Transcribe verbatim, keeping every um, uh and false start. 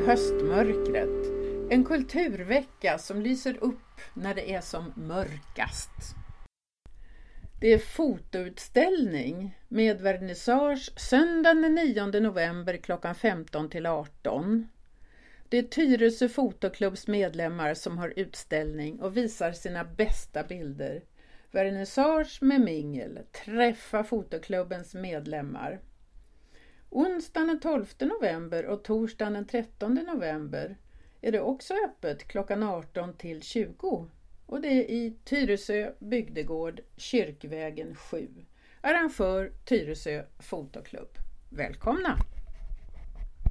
höstmörkret. En kulturvecka som lyser upp när det är som mörkast. Det är fotoutställning med vernissage söndagen den nionde november klockan femton till arton. Det är Tyresö fotoklubbs medlemmar som har utställning och visar sina bästa bilder. Vernissage med mingel, träffa fotoklubbens medlemmar. Onsdagen den tolfte november och torsdagen den trettonde november är det också öppet klockan arton till tjugo. Och det är i Tyresö bygdegård, Kyrkvägen sju. Arrangör Tyresö fotoklubb. Välkomna!